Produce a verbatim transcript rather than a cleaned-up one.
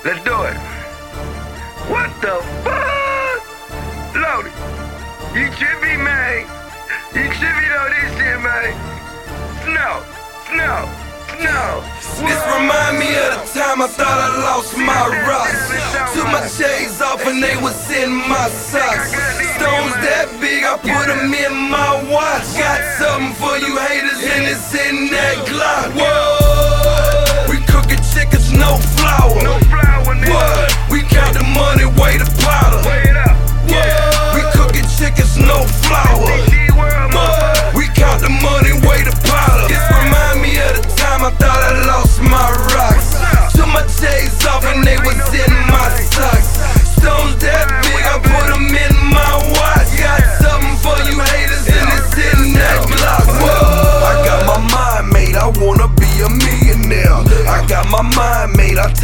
Let's do it. What the fuck? Lodi, you trippy, man. You trippy on this shit, man. Snow, snow, snow. This remind me of the time I thought I lost my rocks. Took my shades off and they was in my socks. Stones that big, I put them in my watch. Got something for you haters and it's in that Glock. Whoa.